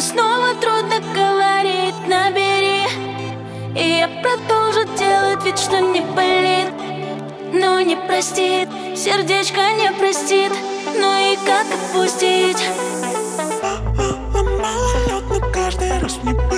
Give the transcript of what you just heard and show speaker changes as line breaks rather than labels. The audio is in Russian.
снова трудно говорить, набери. И я продолжу делать вид, что не болит, но не простит, сердечко не простит. Ну и как отпустить?
Малолетно каждый раз мне